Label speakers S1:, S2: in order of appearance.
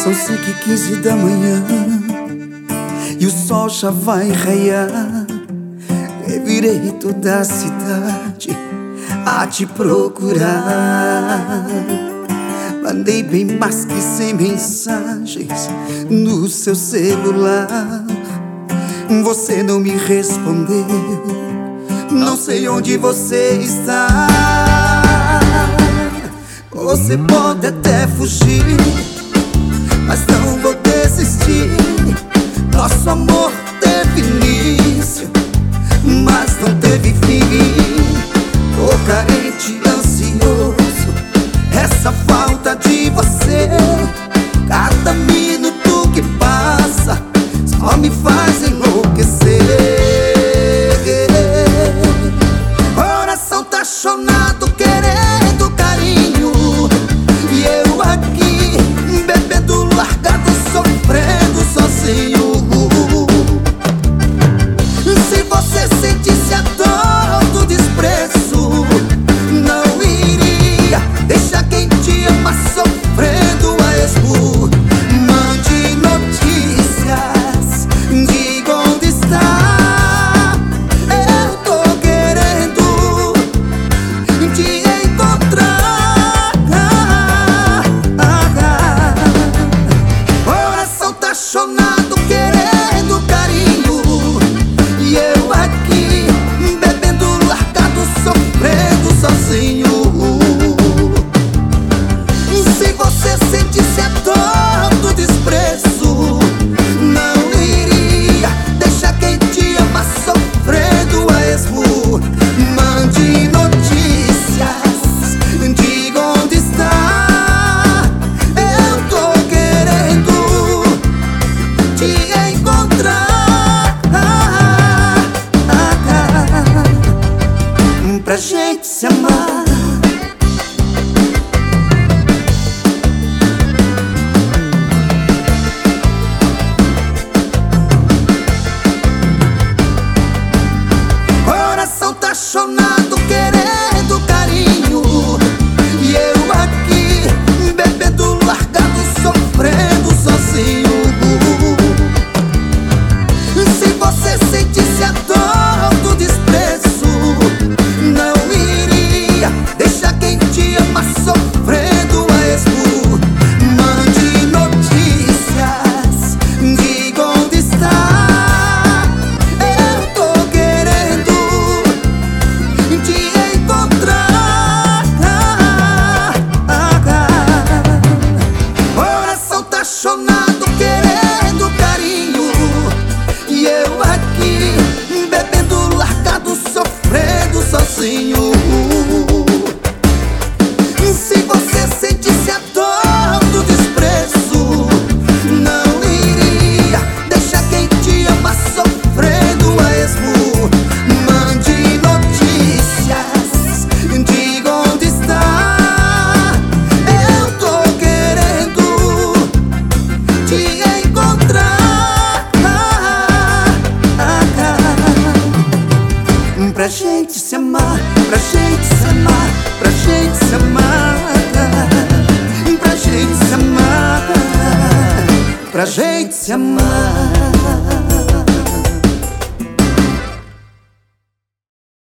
S1: São 5h15 da manhã e o sol já vai raiar. Revirei toda a cidade a te procurar. Mandei bem mais que 100 mensagens no seu celular. Você não me respondeu, não sei onde você está. Você pode até fugir, mas não vou desistir. Nosso amor teve início, mas não teve fim. Tô carente, ansioso, essa falta de você. Cada minuto que passa só me faz enlouquecer. Coração tá chonado, querendo carinho, e eu aqui bebendo largado, sofrendo sozinho. Se você sentisse a dor do desprezo, não iria deixar quem te ama sofrendo a esmo. Mande notícias, diga onde está. Eu tô querendo te encontrar. Coração tá chonado, querendo carinho, e eu aqui bebendo largado, sofrendo sozinho. Se você sentisse a dor do desprezo, não iria deixar quem te ama sofrendo a esmo. Mande notícias, diga onde está. Eu tô querendo te encontrar, pra gente se amar. Coração tá chonado, querendo carinho, e eu aqui bebendo largado, sofrendo sozinho. Se você sentisse a dor do desprezo, não iria deixar quem te ama sofrendo a esmo. Mande notícias, diga onde está. Eu tô querendo te encontrar. Coração tá chonado, querendo carinho, e eu aqui bebendo largado, sofrendo sozinho. Se você sentisse a dor do desprezo, não iria deixar quem te ama sofrendo a esmo. Mande notícias, diga onde está. Eu tô querendo te encontrar, pra gente se amar, pra gente se amar, pra gente se amar, pra gente se amar, pra gente se amar.